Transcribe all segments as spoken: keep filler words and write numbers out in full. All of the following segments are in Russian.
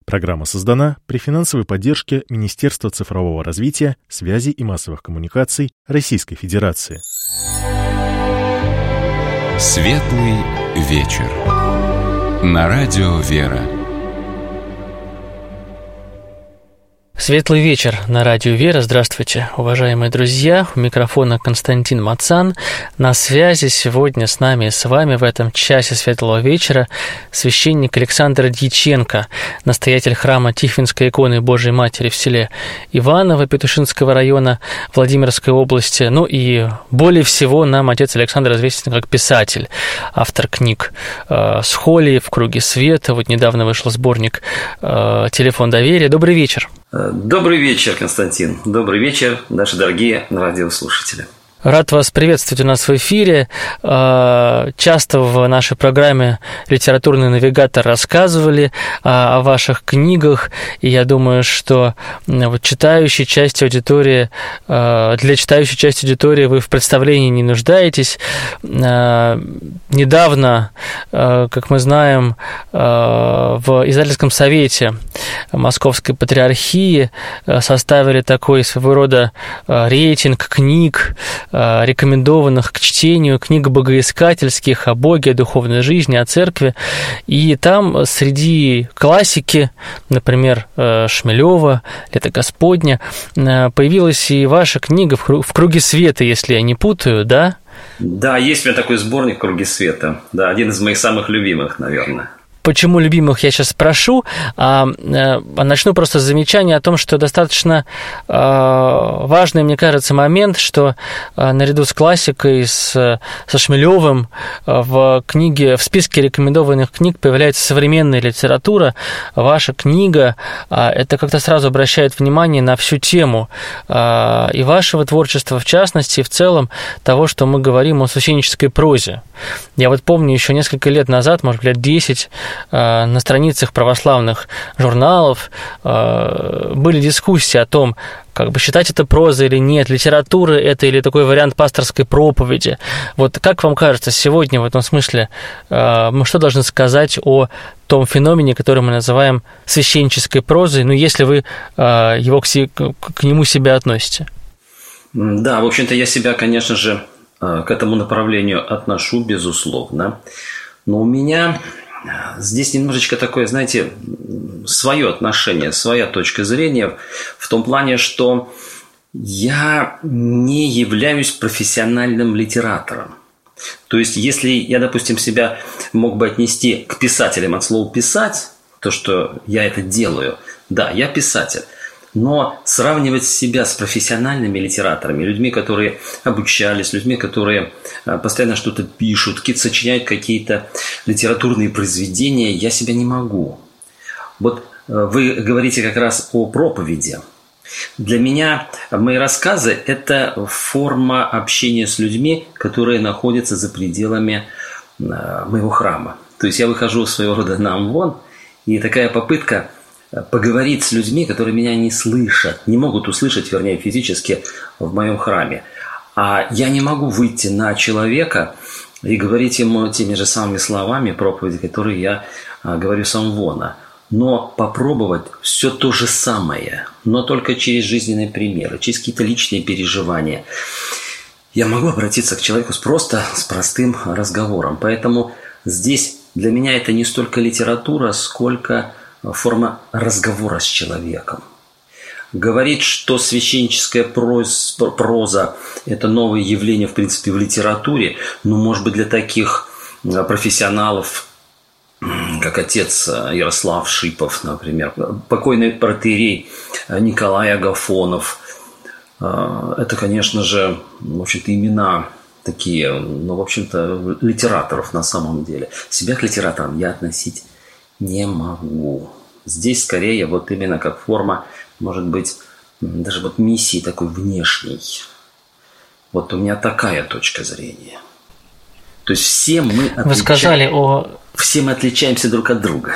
Программа создана при финансовой поддержке Министерства цифрового развития, связи и массовых коммуникаций Российской Федерации. Светлый вечер. На радио «Вера». Светлый вечер на радио «Вера». Здравствуйте, уважаемые друзья. У микрофона Константин Мацан. На связи сегодня с нами и с вами в этом часе Светлого вечера священник Александр Дьяченко, настоятель храма Тихвинской иконы Божией Матери в селе Иваново Петушинского района Владимирской области. Ну и более всего нам отец Александр известен как писатель, автор книг э, «Схолии», «В круге света». Вот недавно вышел сборник э, «Телефон доверия». Добрый вечер. Добрый вечер, Константин. Добрый вечер, наши дорогие радиослушатели. Рад вас приветствовать у нас в эфире. Часто в нашей программе «Литературный навигатор» рассказывали о ваших книгах, и я думаю, что вот читающей части аудитории, для читающей части аудитории вы в представлении не нуждаетесь. Недавно, как мы знаем, в Издательском совете Московской Патриархии составили такой своего рода рейтинг книг, рекомендованных к чтению, книг богоискательских о Боге, о духовной жизни, о церкви. И там среди классики, например, Шмелева, «Лето Господня», появилась и ваша книга «В круге света», если я не путаю, да? Да, есть у меня такой сборник «В круге света». Да, один из моих самых любимых, наверное. Почему любимых, я сейчас спрошу, а, а начну просто с замечания о том, что достаточно а, важный, мне кажется, момент, что а, наряду с классикой, с, со Шмелевым а, в книге, в списке рекомендованных книг появляется современная литература. Ваша книга, а, это как-то сразу обращает внимание на всю тему а, и вашего творчества, в частности, и в целом того, что мы говорим о священнической прозе. Я вот помню еще несколько лет назад, может, лет десять, на страницах православных журналов были дискуссии о том, как бы считать это прозой или нет, литература это или такой вариант пасторской проповеди. Вот как вам кажется, сегодня в этом смысле мы что должны сказать о том феномене, который мы называем священнической прозой, ну, если вы его к, к нему себя относите? Да, в общем-то, я себя, конечно же, к этому направлению отношу, безусловно. Но у меня здесь немножечко такое, знаете, свое отношение, своя точка зрения в том плане, что я не являюсь профессиональным литератором. То есть, если я, допустим, себя мог бы отнести к писателям от слова «писать», то, что я это делаю, да, я писатель. Но сравнивать себя с профессиональными литераторами, людьми, которые обучались, людьми, которые постоянно что-то пишут, сочиняют какие-то литературные произведения, я себя не могу. Вот вы говорите как раз о проповеди. Для меня мои рассказы – это форма общения с людьми, которые находятся за пределами моего храма. То есть я выхожу своего рода на амвон, и такая попытка поговорить с людьми, которые меня не слышат, не могут услышать, вернее, физически в моем храме. А я не могу выйти на человека и говорить ему теми же самыми словами проповеди, которые я говорю с амвона. Но попробовать все то же самое, но только через жизненные примеры, через какие-то личные переживания. Я могу обратиться к человеку с просто с простым разговором. Поэтому здесь для меня это не столько литература, сколько форма разговора с человеком. Говорить, что священническая проза – это новое явление, в принципе, в литературе, ну, может быть, для таких профессионалов, как отец Ярослав Шипов, например, покойный протоиерей Николай Агафонов. Это, конечно же, в общем-то, имена такие, ну, в общем-то, литераторов на самом деле. Себя к литераторам я относить не могу. Здесь скорее вот именно как форма, может быть, даже вот миссии такой внешней. Вот у меня такая точка зрения. То есть все мы отличаем... Вы сказали о... Все мы отличаемся друг от друга.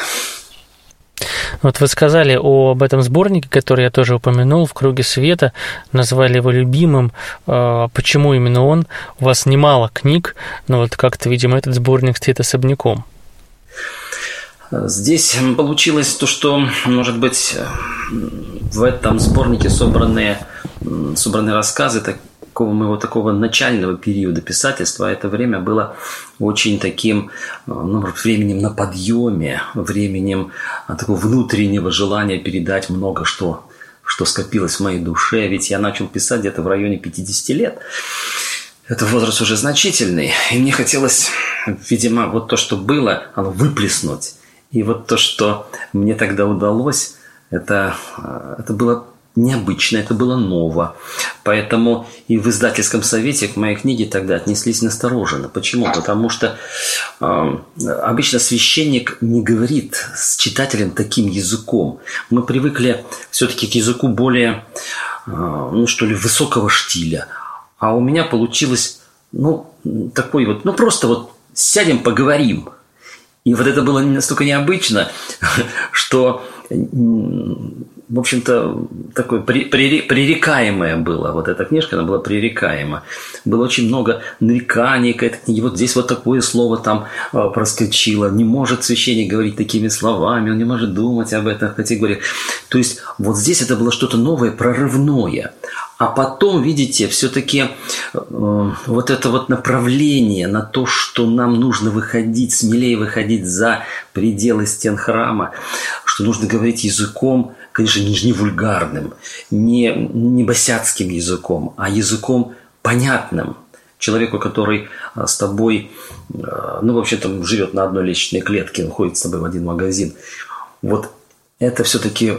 Вот вы сказали об этом сборнике, который я тоже упомянул, «В круге света», назвали его любимым. Почему именно он? У вас немало книг, но вот как-то, видимо, этот сборник стоит особняком. Здесь получилось то, что, может быть, в этом сборнике собранные, собранные рассказы такого моего такого начального периода писательства. Это время было очень таким, ну, временем на подъеме, временем такого внутреннего желания передать много что, что скопилось в моей душе. Ведь я начал писать где-то в районе пятидесяти лет. Это возраст уже значительный. И мне хотелось, видимо, вот то, что было, оно выплеснуть. И вот то, что мне тогда удалось, это, это было необычно, это было ново. Поэтому и в издательском совете к моей книге тогда отнеслись настороженно. Почему? Потому что э, обычно священник не говорит с читателем таким языком. Мы привыкли все-таки к языку более, э, ну что ли, высокого штиля. А у меня получилось, ну, такой вот, ну просто вот сядем, поговорим. И вот это было настолько необычно, что, в общем-то, такое пререкаемое было. Вот эта книжка, она была пререкаема. Было очень много нареканий к этой книге. Вот здесь вот такое слово там проскочило. Не может священник говорить такими словами, он не может думать об этом категориях. То есть вот здесь это было что-то новое, прорывное. А потом, видите, все-таки э, вот это вот направление на то, что нам нужно выходить, смелее выходить за пределы стен храма, что нужно говорить языком, конечно, не, не вульгарным, не, не босяцким языком, а языком понятным. Человеку, который с тобой, э, ну, вообще там живет на одной лестничной клетке, он ходит с тобой в один магазин. Вот это все-таки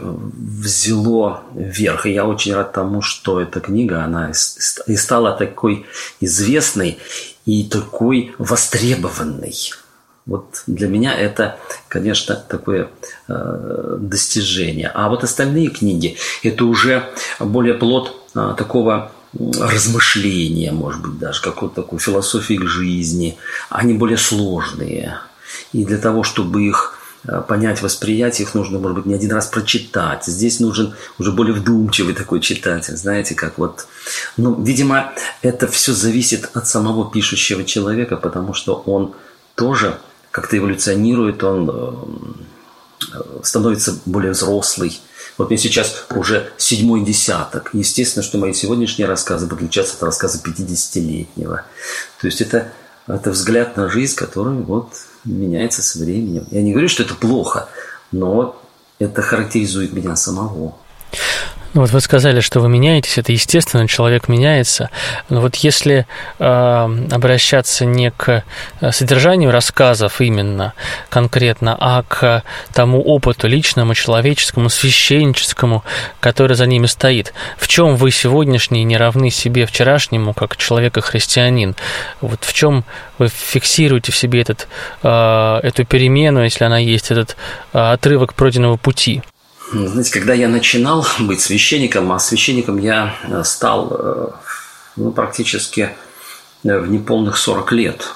взяло верх. И я очень рад тому, что эта книга, она и стала такой известной и такой востребованной. Вот для меня это, конечно, такое э, достижение. А вот остальные книги, это уже более плод э, такого размышления, может быть, даже какой-то такой философии к жизни. Они более сложные. И для того, чтобы их понять, восприять, их нужно, может быть, не один раз прочитать. Здесь нужен уже более вдумчивый такой читатель, знаете, как вот... Ну, видимо, это все зависит от самого пишущего человека, потому что он тоже как-то эволюционирует, он становится более взрослый. Вот мне сейчас уже седьмой десяток. Естественно, что мои сегодняшние рассказы будут отличаться от рассказа пятидесятилетнего. То есть это, это взгляд на жизнь, который вот... меняется со временем. Я не говорю, что это плохо, но это характеризует меня самого. Ну вот вы сказали, что вы меняетесь, это естественно, человек меняется. Но вот если э, обращаться не к содержанию рассказов именно конкретно, а к тому опыту личному, человеческому, священническому, который за ними стоит, в чем вы сегодняшний не равны себе вчерашнему, как человек и христианин? Вот в чем вы фиксируете в себе этот, э, эту перемену, если она есть, этот э, отрывок пройденного пути? Знаете, когда я начинал быть священником, а священником я стал ну, практически в неполных сорок лет,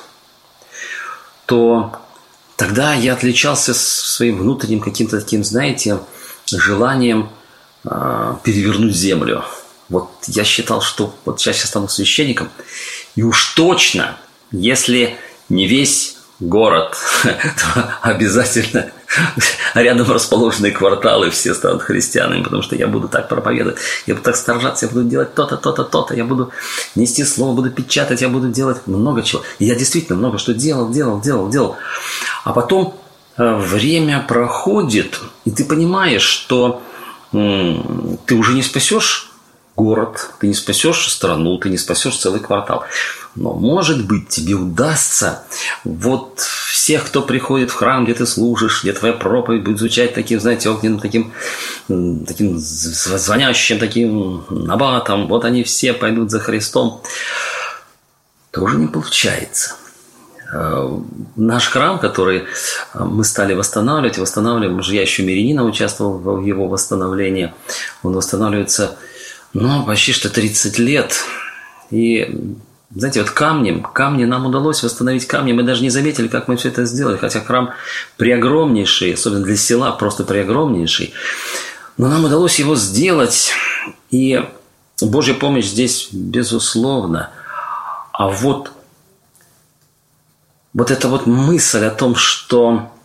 то тогда я отличался своим внутренним каким-то таким, знаете, желанием перевернуть землю. Вот я считал, что вот сейчас я стану священником, и уж точно, если не весь город, то обязательно рядом расположенные кварталы все станут христианами, потому что я буду так проповедовать, я буду так сторожаться, я буду делать то-то, то-то, то-то, я буду нести слово, буду печатать, я буду делать много чего. И я действительно много что делал, делал, делал, делал. А потом время проходит, и ты понимаешь, что м- ты уже не спасешь город, ты не спасешь страну, ты не спасешь целый квартал. Но, может быть, тебе удастся вот всех, кто приходит в храм, где ты служишь, где твоя проповедь будет звучать таким, знаете, огненным, таким, таким звонящим, таким набатом, вот они все пойдут за Христом. Тоже не получается. Наш храм, который мы стали восстанавливать, восстанавливаем, я еще мирянина участвовал в его восстановлении, он восстанавливается, ну, почти что тридцать лет. И, знаете, вот камнем, камни нам удалось восстановить камни. Мы даже не заметили, как мы все это сделали. Хотя храм преогромнейший, особенно для села, просто преогромнейший. Но нам удалось его сделать. И Божья помощь здесь, безусловно. А вот, вот эта вот мысль о том, что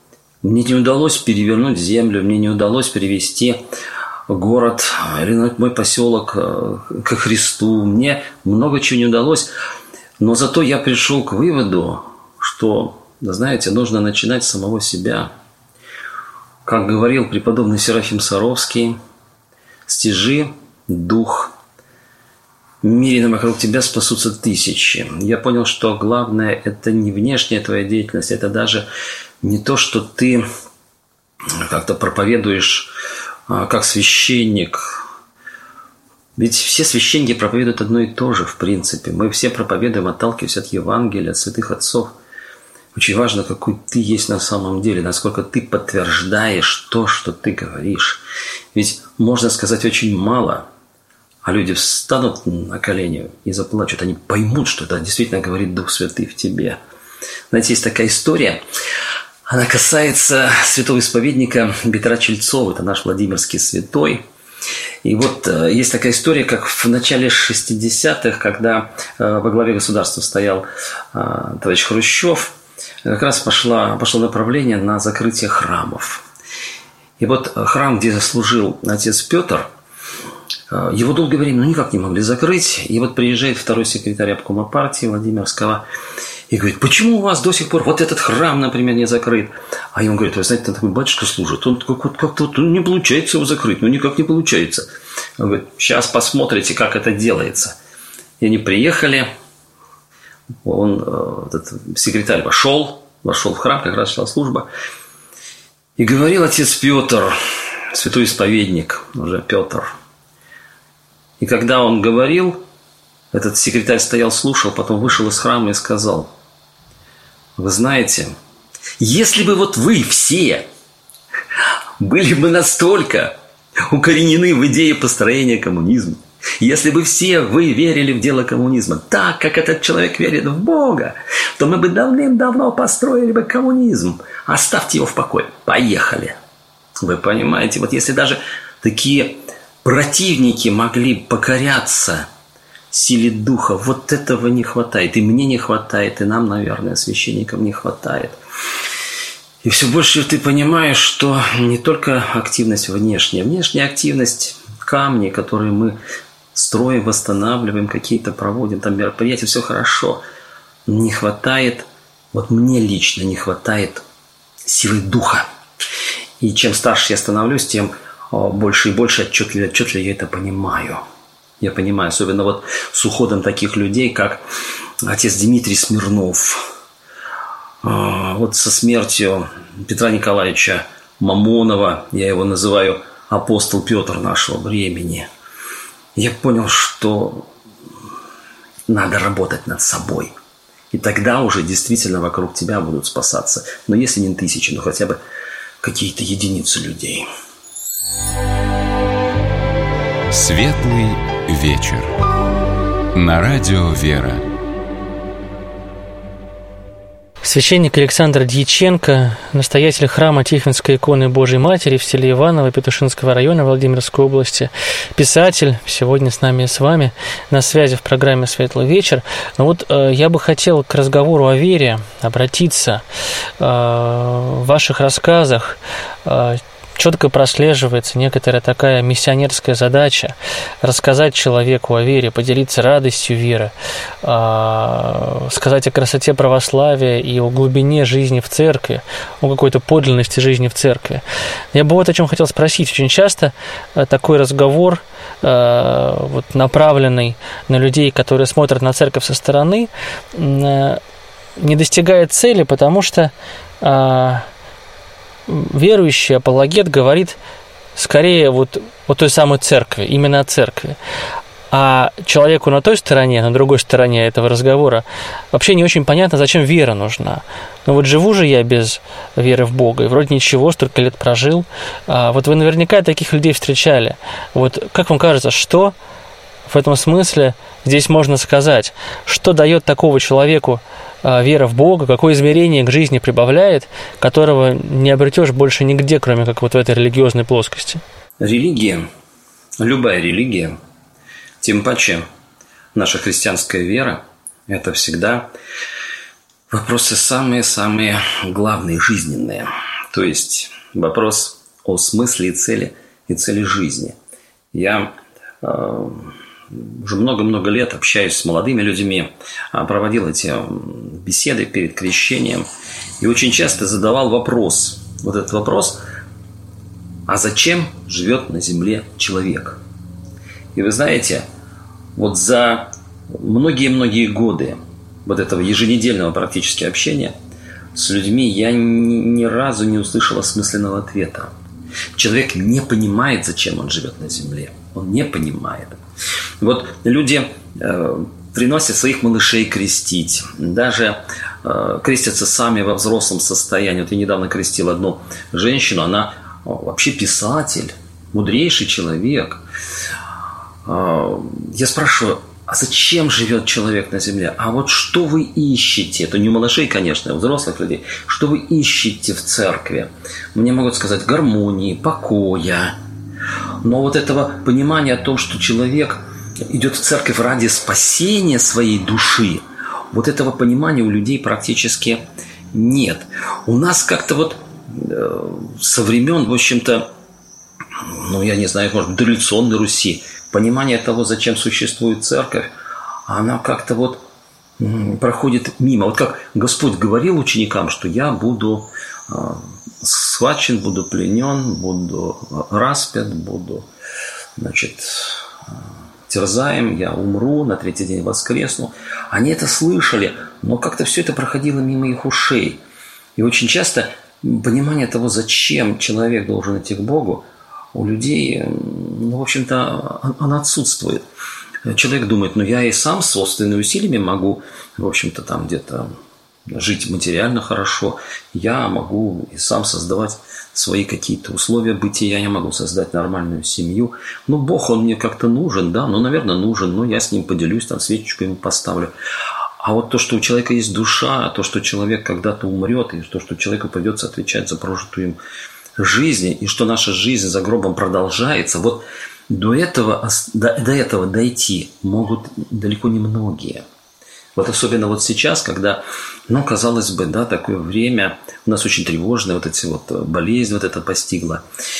Мне не удалось перевернуть землю, мне не удалось привести город или мой поселок ко Христу. Мне много чего не удалось. Но зато я пришел к выводу, что, знаете, нужно начинать с самого себя. Как говорил преподобный Серафим Саровский, стяжи дух, в мире вокруг тебя спасутся тысячи. Я понял, что главное – это не внешняя твоя деятельность, это даже не то, что ты как-то проповедуешь как священник. Ведь все священники проповедуют одно и то же, в принципе. Мы все проповедуем, отталкиваясь от Евангелия, от святых отцов. Очень важно, какой ты есть на самом деле, насколько ты подтверждаешь то, что ты говоришь. Ведь можно сказать очень мало, а люди встанут на колени и заплачут. Они поймут, что это действительно говорит Дух Святый в тебе. Знаете, есть такая история, она касается святого исповедника Петра Чельцова. Это наш Владимирский святой. И вот э, есть такая история, как в начале шестидесятых, когда э, во главе государства стоял э, товарищ Хрущев, как раз пошло, пошло направление на закрытие храмов. И вот храм, где служил отец Петр, э, его долгое время ну, никак не могли закрыть. И вот приезжает второй секретарь обкома партии Владимирского и говорит: почему у вас до сих пор вот этот храм, например, не закрыт? А ему говорит: вы знаете, там такой батюшка служит, он как-то как вот, не получается его закрыть, ну никак не получается. Он говорит: сейчас посмотрите, как это делается. И они приехали, он, этот секретарь вошел, вошел в храм, как раз шла служба, и говорил отец Петр, святой исповедник, уже Петр. И когда он говорил, этот секретарь стоял, слушал, потом вышел из храма и сказал: вы знаете, если бы вот вы все были бы настолько укоренены в идее построения коммунизма, если бы все вы верили в дело коммунизма так, как этот человек верит в Бога, то мы бы давным-давно построили бы коммунизм. Оставьте его в покое. Поехали. Вы понимаете, вот если даже такие противники могли покоряться силе духа, вот этого не хватает. И мне не хватает, и нам, наверное, священникам не хватает. И все больше ты понимаешь, что не только активность внешняя. Внешняя активность, камни, которые мы строим, восстанавливаем, какие-то проводим, там мероприятия, все хорошо. Не хватает, вот мне лично не хватает силы духа. И чем старше я становлюсь, тем больше и больше отчетливо, отчетливо я это понимаю. Я понимаю, особенно вот с уходом таких людей, как отец Дмитрий Смирнов, вот со смертью Петра Николаевича Мамонова, я его называю апостол Петр нашего времени, я понял, что надо работать над собой. И тогда уже действительно вокруг тебя будут спасаться. Но если не тысячи, но хотя бы какие-то единицы людей. Светлый вечер. На радио «Вера». Священник Александр Дьяченко, настоятель храма Тихвинской иконы Божией Матери в селе Иваново Петушинского района Владимирской области, писатель, сегодня с нами и с вами на связи в программе «Светлый вечер». Но вот э, я бы хотел к разговору о вере обратиться. Э, в ваших рассказах э, четко прослеживается некоторая такая миссионерская задача рассказать человеку о вере, поделиться радостью веры, сказать о красоте православия и о глубине жизни в церкви, о какой-то подлинности жизни в церкви. Я бы вот о чем хотел спросить. Очень часто такой разговор, вот, направленный на людей, которые смотрят на церковь со стороны, не достигает цели, потому что верующий апологет говорит скорее вот о той самой церкви, именно о церкви. А человеку на той стороне, на другой стороне этого разговора вообще не очень понятно, зачем вера нужна. Ну вот живу же я без веры в Бога, и вроде ничего, столько лет прожил. А вот вы наверняка таких людей встречали. Вот как вам кажется, что в этом смысле здесь можно сказать? Что дает такого человеку вера в Бога, какое измерение к жизни прибавляет, которого не обретешь больше нигде, кроме как вот в этой религиозной плоскости? Религия, любая религия, тем паче наша христианская вера, это всегда вопросы самые-самые главные, жизненные. то есть вопрос о смысле и цели, и цели жизни. Я э, уже много-много лет общаюсь с молодыми людьми, проводил эти беседы перед крещением и очень часто задавал вопрос, вот этот вопрос, а зачем живет на земле человек? И вы знаете, вот за многие-многие годы вот этого еженедельного практически общения с людьми я ни, ни разу не услышал осмысленного ответа. Человек не понимает, зачем он живет на земле. Он не понимает. Вот люди э, приносят своих малышей крестить. Даже э, крестятся сами во взрослом состоянии. Вот я недавно крестил одну женщину. Она вообще писатель, мудрейший человек. Э, я спрашиваю, а зачем живет человек на земле? А вот что вы ищете? Это не у малышей, конечно, а у взрослых людей. Что вы ищете в церкви? Мне могут сказать гармонии, покоя. Но вот этого понимания о том, что человек идет в церковь ради спасения своей души, вот этого понимания у людей практически нет. У нас как-то вот со времен, в общем-то, ну, я не знаю, может быть, дореволюционной Руси, понимание того, зачем существует церковь, она как-то вот проходит мимо. Вот как Господь говорил ученикам, что я буду схвачен, буду пленен, буду распят, буду, значит, терзаем, я умру, на третий день воскресну. Они это слышали, но как-то все это проходило мимо их ушей. И очень часто понимание того, зачем человек должен идти к Богу, у людей, ну, в общем-то, оно отсутствует. Человек думает, ну, я и сам собственными усилиями могу, в общем-то, там где-то жить материально хорошо. Я могу и сам создавать свои какие-то условия бытия. Я могу создать нормальную семью. Ну, Бог, Он мне как-то нужен, да, ну, наверное, нужен. Ну, я с Ним поделюсь, там, свечечку Ему поставлю. А вот то, что у человека есть душа, то, что человек когда-то умрет, и то, что человеку придется отвечать за прожитую им жизни, и что наша жизнь за гробом продолжается, вот до этого, до, до этого дойти могут далеко не многие. Вот особенно вот сейчас, когда, ну, казалось бы, да, такое время, у нас очень тревожное, вот эти вот болезнь вот это постигла.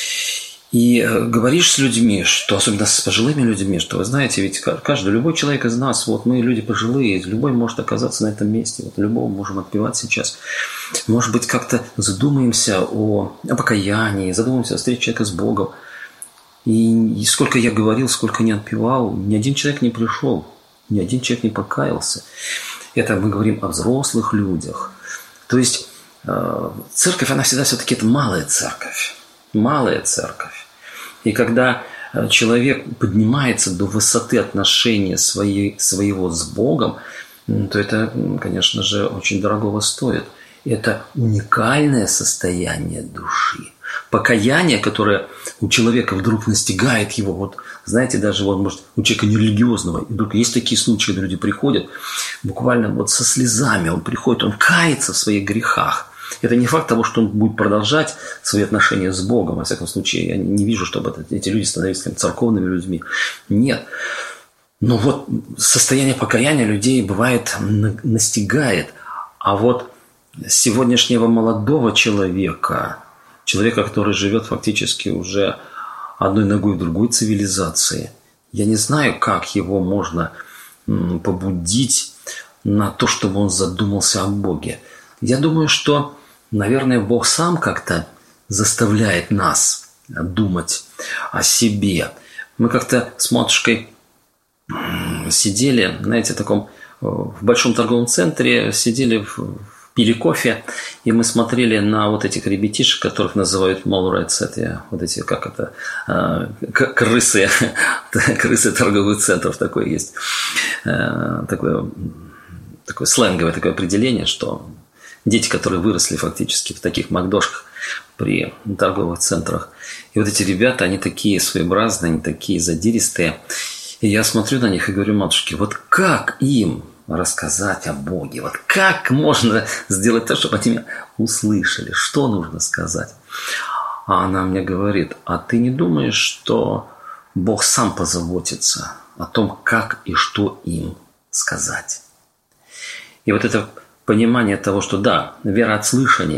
И говоришь с людьми, что, особенно с пожилыми людьми, что, вы знаете, ведь каждый, любой человек из нас, вот мы люди пожилые, любой может оказаться на этом месте, вот любого можем отпевать сейчас. Может быть, как-то задумаемся о, о покаянии, задумаемся о встрече человека с Богом. И, и сколько я говорил, сколько не отпевал, ни один человек не пришел, ни один человек не покаялся. Это мы говорим о взрослых людях. То есть э, церковь, она всегда все-таки это малая церковь. Малая церковь. И когда человек поднимается до высоты отношения своей, своего с Богом, то это, конечно же, очень дорогого стоит. Это уникальное состояние души. Покаяние, которое у человека вдруг настигает его, вот, знаете, даже вот, может, у человека нерелигиозного, и вдруг есть такие случаи, когда люди приходят, буквально вот со слезами он приходит, он кается в своих грехах. Это не факт того, что он будет продолжать свои отношения с Богом. Во всяком случае, я не вижу, чтобы это, эти люди становились церковными людьми. Нет. Но вот состояние покаяния людей бывает настигает. А вот сегодняшнего молодого человека, человека, который живет фактически уже одной ногой в другой цивилизации, я не знаю, как его можно побудить на то, чтобы он задумался о Боге. Я думаю, что, наверное, Бог сам как-то заставляет нас думать о себе. Мы как-то с матушкой сидели, знаете, в таком в большом торговом центре, сидели, пили кофе, и мы смотрели на вот этих ребятишек, которых называют молрец, это вот эти, как это, крысы, крысы торговых центров, такое есть, такое, такое сленговое такое определение, что дети, которые выросли фактически в таких макдошках при торговых центрах. И вот эти ребята, они такие своеобразные, они такие задиристые. И я смотрю на них и говорю, матушке, вот как им рассказать о Боге? Вот как можно сделать так, чтобы они меня услышали? Что нужно сказать? А она мне говорит, а ты не думаешь, что Бог сам позаботится о том, как и что им сказать? И вот это понимание того, что да, вера от слышания,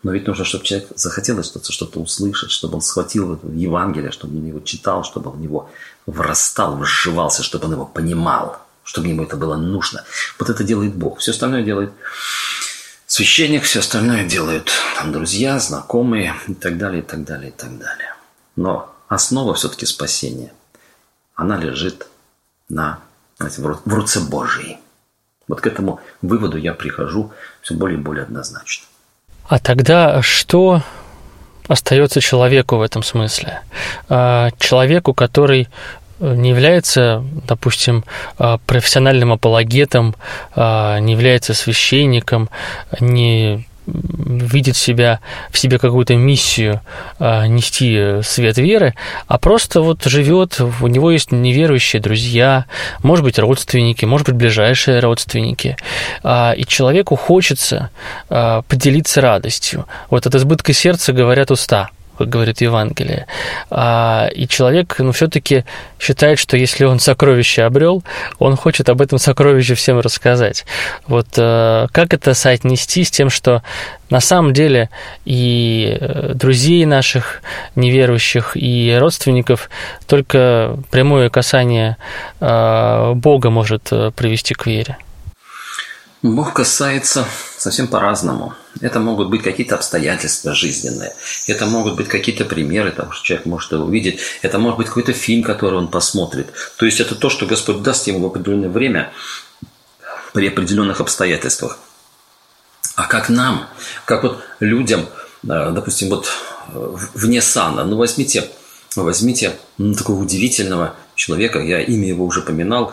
Но ведь нужно, чтобы человек захотелось что-то, что-то услышать, чтобы он схватил это Евангелие, чтобы он его читал, чтобы он в него врастал, вживался, чтобы он его понимал, чтобы ему это было нужно. Вот это делает Бог. Все остальное делает священник, все остальное делают там, друзья, знакомые и так далее, и так далее, и так далее. Но основа все-таки спасения, она лежит на, знаете, в руце Божьей. Вот к этому выводу я прихожу все более и более однозначно. А тогда что остается человеку в этом смысле? Человеку, который не является, допустим, профессиональным апологетом, не является священником, не видит себя, в себе какую-то миссию нести свет веры, а просто вот живет, у него есть неверующие друзья, может быть, родственники, может быть, ближайшие родственники, и человеку хочется поделиться радостью. Вот от избытка сердца говорят уста, как говорит Евангелие. И человек, ну, все-таки считает, что если он сокровище обрел, он хочет об этом сокровище всем рассказать. Вот как это соотнести с тем, что на самом деле и друзей наших неверующих, и родственников только прямое касание Бога может привести к вере? Бог касается совсем по-разному. Это могут быть какие-то обстоятельства жизненные. Это могут быть какие-то примеры, там, что человек может увидеть. Это может быть какой-то фильм, который он посмотрит. То есть это то, что Господь даст ему в определенное время при определенных обстоятельствах. А как нам, как вот людям, допустим, вот вне сана, ну возьмите, возьмите ну, такого удивительного человека, я имя его уже поминал,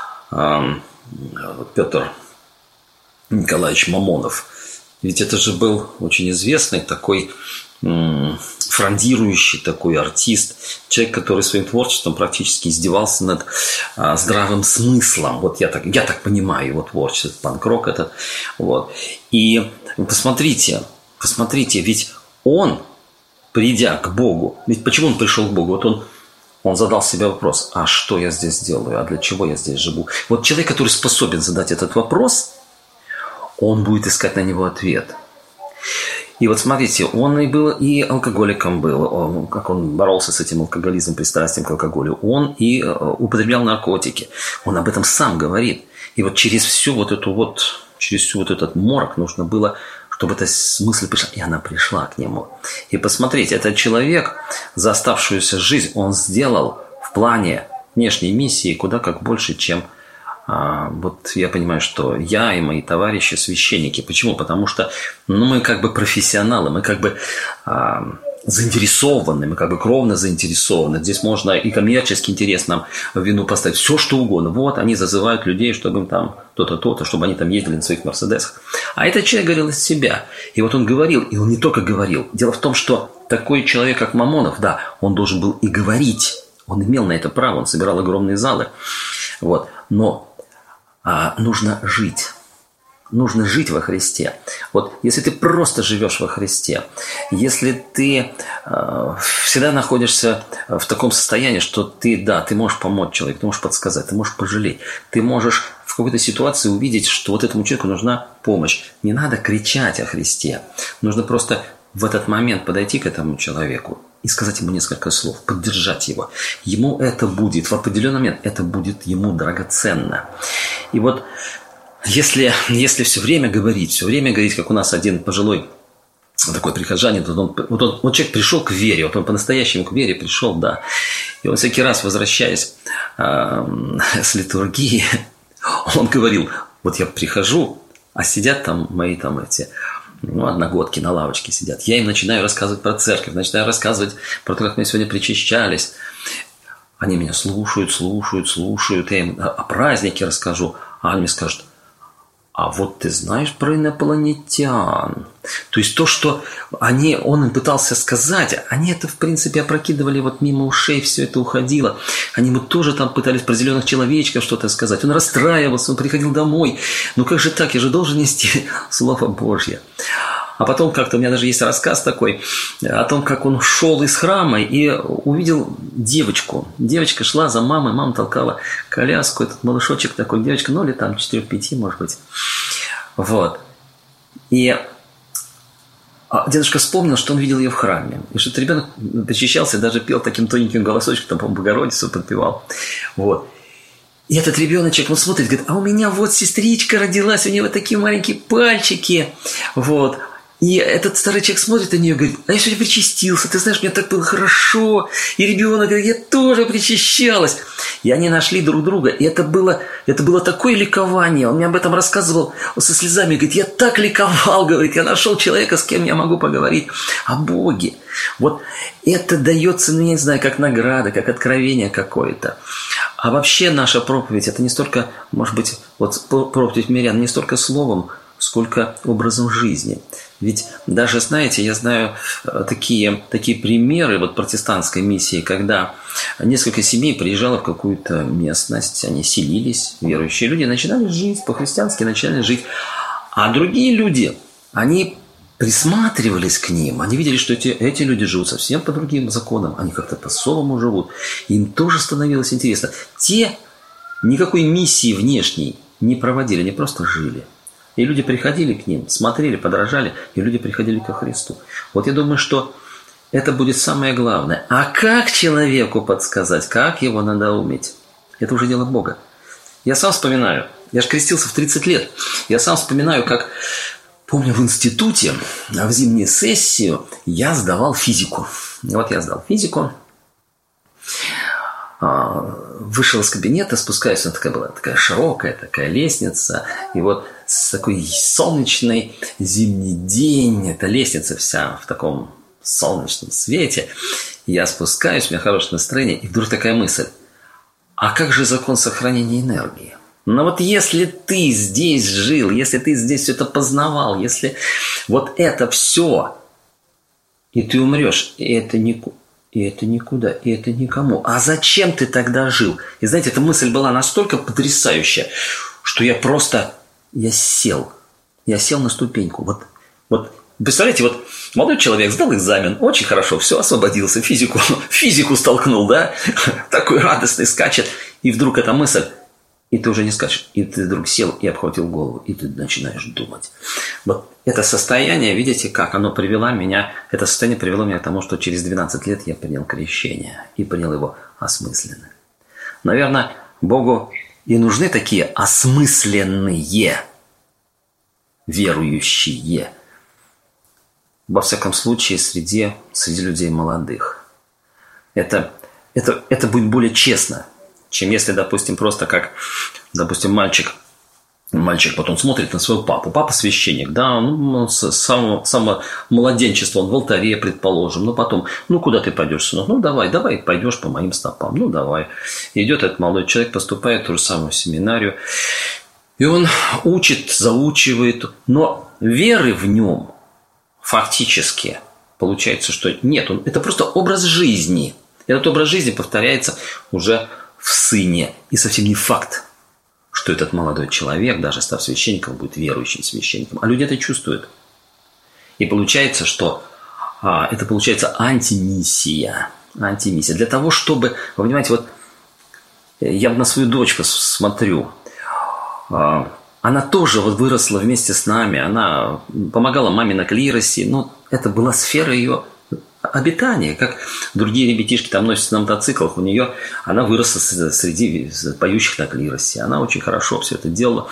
Петр Николаевич Мамонов. Ведь это же был очень известный такой м- фрондирующий такой артист, человек, который своим творчеством практически издевался над а, здравым смыслом. Вот я так, я так понимаю его творчество, панк-рок этот. Вот. И посмотрите, посмотрите, ведь он, придя к Богу, ведь почему он пришел к Богу? Вот он Он задал себе вопрос, а что я здесь делаю, а для чего я здесь живу? Вот человек, который способен задать этот вопрос, он будет искать на него ответ. И вот смотрите, он и был, и алкоголиком был, он, как он боролся с этим алкоголизмом, пристрастием к алкоголю. Он и употреблял наркотики. Он об этом сам говорит. И вот через всю вот эту вот, через всю вот этот морок нужно было, чтобы эта мысль пришла, и она пришла к нему. И посмотрите, этот человек за оставшуюся жизнь, он сделал в плане внешней миссии куда как больше, чем а, вот я понимаю, что я и мои товарищи священники. Почему? Потому что ну, мы как бы профессионалы, мы как бы а, заинтересованы, мы как бы кровно заинтересованы. Здесь можно и коммерческий интерес нам в вину поставить, все что угодно. Вот они зазывают людей, чтобы им там то-то, то-то, чтобы они там ездили на своих мерседесах. А этот человек говорил из себя. И вот он говорил, и он не только говорил. Дело в том, что такой человек, как Мамонов, да, он должен был и говорить. Он имел на это право, он собирал огромные залы. Вот. Но а, нужно жить. Нужно жить во Христе. Вот если ты просто живешь во Христе, если ты э, всегда находишься в таком состоянии, что ты, да, ты можешь помочь человеку, ты можешь подсказать, ты можешь пожалеть, ты можешь в какой-то ситуации увидеть, что вот этому человеку нужна помощь. Не надо кричать о Христе. Нужно просто в этот момент подойти к этому человеку и сказать ему несколько слов, поддержать его. Ему это будет, в определенный момент, это будет ему драгоценно. И вот Если, если все время говорить, все время говорить, как у нас один пожилой такой прихожанин, вот, он, вот, он, вот человек пришел к вере, вот он по-настоящему к вере пришел, да. И он всякий раз, возвращаясь э, с литургии, он говорил, вот я прихожу, а сидят там мои там эти, ну, одногодки на лавочке сидят. Я им начинаю рассказывать про церковь, начинаю рассказывать про то, как мы сегодня причащались. Они меня слушают, слушают, слушают. Я им о празднике расскажу, а они мне скажут, а вот ты знаешь про инопланетян. То есть то, что они, он им пытался сказать, они это, в принципе, опрокидывали вот мимо ушей, все это уходило. Они ему тоже там пытались про зеленых человечков что-то сказать. Он расстраивался, он приходил домой. Ну как же так, я же должен нести Слово Божье. А потом как-то, у меня даже есть рассказ такой, о том, как он шел из храма и увидел девочку. Девочка шла за мамой, мама толкала коляску, этот малышочек такой, девочка, ну, лет там четыре-пять, может быть. Вот. И А дедушка вспомнил, что он видел ее в храме. И что-то ребенок причащался, даже пел таким тоненьким голосочком, там, по-моему, Богородицу подпевал. Вот. И этот ребеночек, он смотрит, говорит, а у меня вот сестричка родилась, у нее вот такие маленькие пальчики. Вот. И этот старый человек смотрит на нее и говорит, а я сегодня причастился, ты знаешь, мне так было хорошо. И ребенок говорит, я тоже причащалась. И они нашли друг друга. И это было, это было такое ликование. Он мне об этом рассказывал со слезами. Говорит, я так ликовал, говорит, я нашел человека, с кем я могу поговорить о Боге. Вот это дается, ну, я не знаю, как награда, как откровение какое-то. А вообще наша проповедь, это не столько, может быть, вот проповедь мирян, не столько словом, сколько образом жизни. Ведь даже, знаете, я знаю такие, такие примеры вот протестантской миссии, когда несколько семей приезжало в какую-то местность, они селились, верующие люди, начинали жить по-христиански, начинали жить. А другие люди, они присматривались к ним, они видели, что эти, эти люди живут совсем по другим законам, они как-то по-особому живут. Им тоже становилось интересно. Те никакой миссии внешней не проводили, они просто жили. И люди приходили к ним, смотрели, подражали, и люди приходили ко Христу. Вот я думаю, что это будет самое главное. А как человеку подсказать, как его надоумить? Это уже дело Бога. Я сам вспоминаю, я же крестился в тридцать лет, я сам вспоминаю, как, помню, в институте, в зимнюю сессию я сдавал физику. Вот я сдал физику, вышел из кабинета, спускаюсь, она такая была такая широкая, такая лестница, и вот с такой солнечный зимний день, эта лестница вся в таком солнечном свете, я спускаюсь, у меня хорошее настроение, и вдруг такая мысль, а как же закон сохранения энергии? Но вот если ты здесь жил, если ты здесь все это познавал, если вот это все, и ты умрешь, и это не... И это никуда, и это никому. А зачем ты тогда жил? И знаете, эта мысль была настолько потрясающая, что я просто, я сел. Я сел на ступеньку. Вот, вот представляете, вот молодой человек сдал экзамен, очень хорошо, все, освободился, физику, физику столкнул, да? Такой радостный, скачет. И вдруг эта мысль, и ты уже не скачешь. И ты вдруг сел и обхватил голову, и ты начинаешь думать. Вот это состояние, видите, как оно привело меня, это состояние привело меня к тому, что через двенадцать лет я принял крещение и принял его осмысленно. Наверное, Богу и нужны такие осмысленные верующие. Во всяком случае, среди, среди людей молодых. Это, это, это будет более честно, чем если, допустим, просто как, допустим, мальчик, мальчик потом смотрит на своего папу. Папа священник, да, ну, с самого, самого младенчества, он в алтаре, предположим. Ну, потом, ну, куда ты пойдешь, сынок? Ну, давай, давай, пойдешь по моим стопам. Ну, давай. Идет этот молодой человек, поступает в ту же самую семинарию. И он учит, заучивает. Но веры в нем фактически получается, что нет. Он, это просто образ жизни. Этот образ жизни повторяется уже в сыне. И совсем не факт, что этот молодой человек, даже став священником, будет верующим священником. А люди это чувствуют. И получается, что а, это получается антимиссия. Антимиссия. Для того, чтобы, вы понимаете, вот я на свою дочку смотрю. А, она тоже вот выросла вместе с нами. Она помогала маме на клиросе. Но это была сфера ее обитание, как другие ребятишки там носятся на мотоциклах, у нее она выросла среди поющих на клиросе, она очень хорошо все это делала.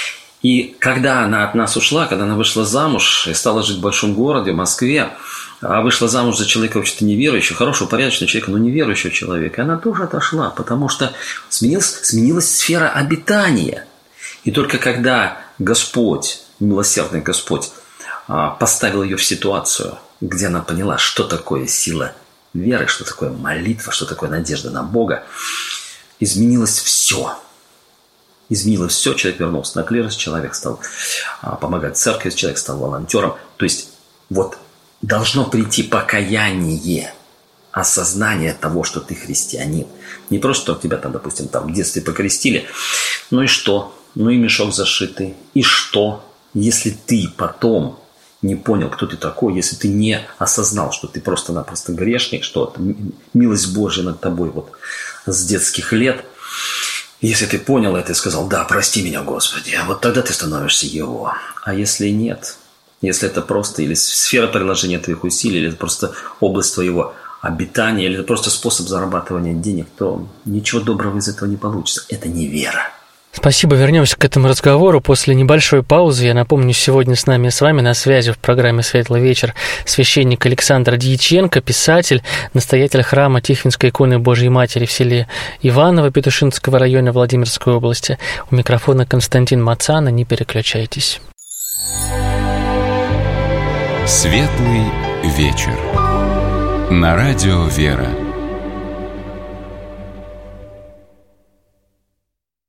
И когда она от нас ушла, когда она вышла замуж и стала жить в большом городе, в Москве, а вышла замуж за человека вообще-то неверующего, хорошего, порядочного человека, но неверующего человека, и она тоже отошла, потому что сменилась, сменилась сфера обитания. И только когда Господь, милосердный Господь, поставил ее в ситуацию, где она поняла, что такое сила веры, что такое молитва, что такое надежда на Бога, изменилось все. Изменилось все, человек вернулся на клирос, человек стал помогать церкви, человек стал волонтером. То есть вот должно прийти покаяние, осознание того, что ты христианин. Не просто, что тебя там, допустим, там в детстве покрестили, ну и что? Ну и мешок зашитый. И что, если ты потом не понял, кто ты такой, если ты не осознал, что ты просто-напросто грешник, что милость Божья над тобой вот с детских лет. Если ты понял это и сказал, да, прости меня, Господи, вот тогда ты становишься Его. А если нет, если это просто или сфера приложения твоих усилий, или это просто область твоего обитания, или это просто способ зарабатывания денег, то ничего доброго из этого не получится. Это не вера. Спасибо. Вернемся к этому разговору после небольшой паузы. Я напомню, сегодня с нами с вами на связи в программе «Светлый вечер» священник Александр Дьяченко, писатель, настоятель храма Тихвинской иконы Божьей Матери в селе Иваново Петушинского района Владимирской области. У микрофона Константин Мацана. Не переключайтесь. «Светлый вечер» на радио «Вера».